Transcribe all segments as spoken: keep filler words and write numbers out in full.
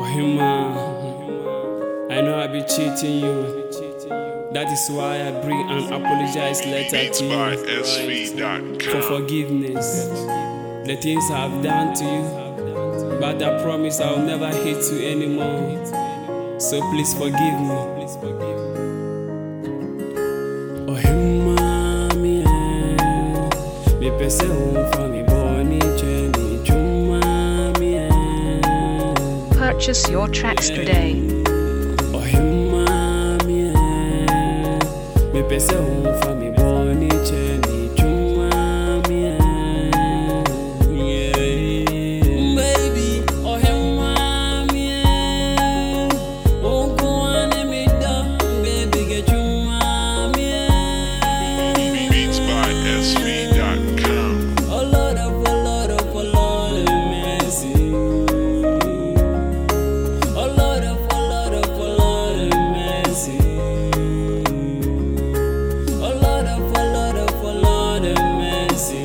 Ohima, I know I be cheating you. That is why I bring an apologize letter to you for forgiveness. The things I've done to you, but I promise I'll never hate you anymore. So please forgive me. Ohima, me me pese for me boni cheni chuma me. Purchase your tracks today. Ohima, me me pese for me boni cheni chuma me. Yeah, baby, Ohima, me oh go on me da, baby get chuma me. Beats by S V dot com. A lot of, a lot of, a lot of mercy. A lot of, a lot of, a lot of mercy. A lot of, a lot of, a lot of mercy.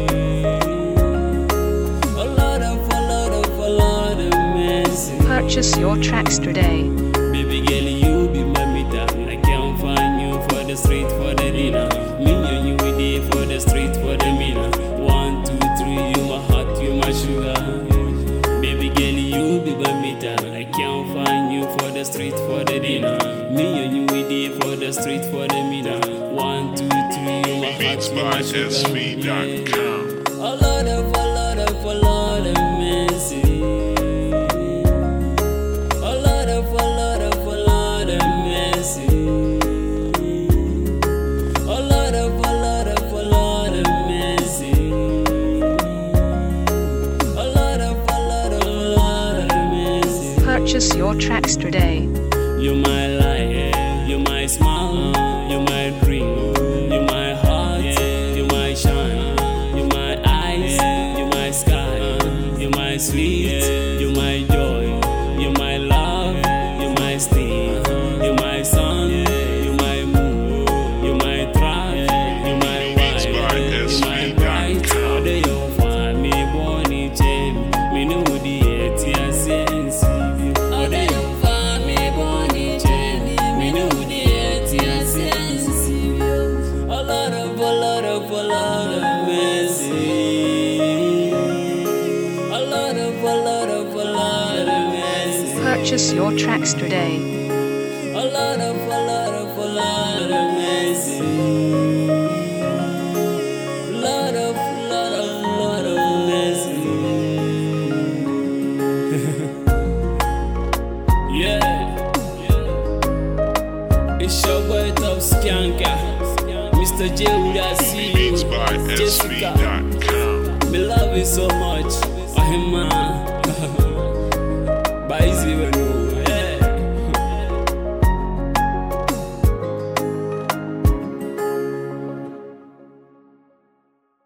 A lot of, a lot of, a lot of mercy. Purchase your tracks today. Baby girl, you be my meter. I can't find you for the street for the dinner. Me and you we there for the street for the mirror. One, two, three, you my heart, you my sugar. Baby girl, you be my meter. I can't find you for the street for the dinner. Me and you we there for the street for the mirror. One, two, three, you my heart, Beats you by my sugar. S V dot com. A lot of, a lot of, a lot of mercy. A lot of, a lot of, a lot of mercy. A lot of, a lot of, a lot of mercy. A lot of, a lot of, a lot of mercy. Purchase your tracks today. You my light, you my smile, you my dream, you my heart, you my shine, you my eyes, you my sky, you my sweet, you my joy, you my love, you my steel, you my sun, you my moon, you my thrive, you my wife, you my bright. How do you find me born in shame? Me know the eighty sense. How do you find me born in shame? Me know the eighty sense. A lot of, a lot of, a lot of mercy. A lot of, a lot of, a lot of mercy. Purchase your tracks today. A lot of, a lot of, a lot of mercy. Lot of, lot of, lot of mercy. Yeah. It's your boy Top Skanka, Mister J. Wood, I see you. Beats by S V Jessica, dot com. me love you so much. Ohima.